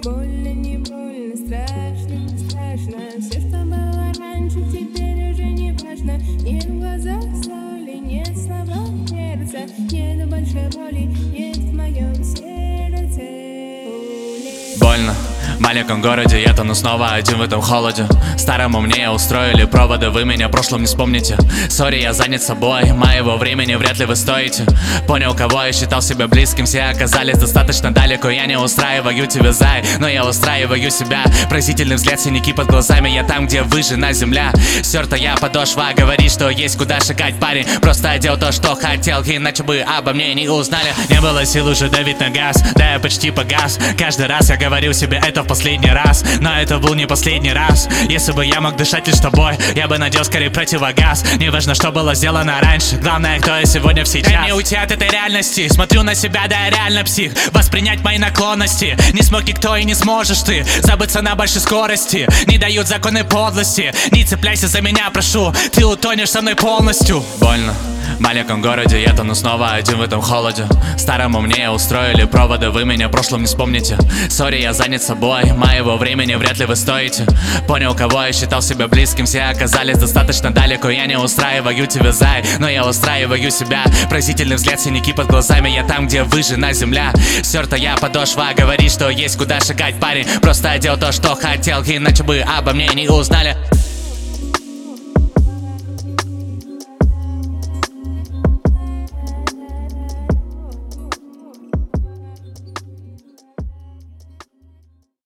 больно, не больно, страшно, страшно. Все, что было раньше, теперь уже не важно. Нет в глазах соли, нет слова сердца, нет больше боли, нет в моем сердце. Больно. В маленьком городе я тону снова один в этом холоде. Старому мне устроили проводы, вы меня в прошлом не вспомните. Сори, я занят собой, моего времени вряд ли вы стоите. Понял, кого я считал себя близким, все оказались достаточно далеко. Я не устраиваю тебя, зай, но я устраиваю себя. Поразительный взгляд, синяки под глазами, я там, где выжжена земля. Стертая подошва говорит, что есть куда шагать, парень. Просто делал то, что хотел, иначе бы обо мне не узнали. Не было сил уже давить на газ, да я почти погас. Каждый раз я говорил себе это в последний раз, но это был не последний раз. Если бы я мог дышать лишь тобой, я бы надел скорее противогаз. Неважно, что было сделано раньше, главное, кто я сегодня в сейчас. Дай мне уйти от этой реальности, смотрю на себя, да я реально псих. Воспринять мои наклонности не смог никто и не сможешь ты. Забыться на большой скорости не дают законы подлости. Не цепляйся за меня, прошу, ты утонешь со мной полностью. Больно. В маленьком городе я тону снова один в этом холоде. Старому мне устроили проводы, вы меня в прошлом не вспомните. Сори, я занят собой, моего времени вряд ли вы стоите. Понял, кого я считал себя близким, все оказались достаточно далеко. Я не устраиваю тебя, зай, но я устраиваю себя. Поразительный взгляд, синяки под глазами, я там, где выжжена земля. Стертая подошва говорит, что есть куда шагать, парень. Просто делал то, что хотел, иначе бы обо мне не узнали.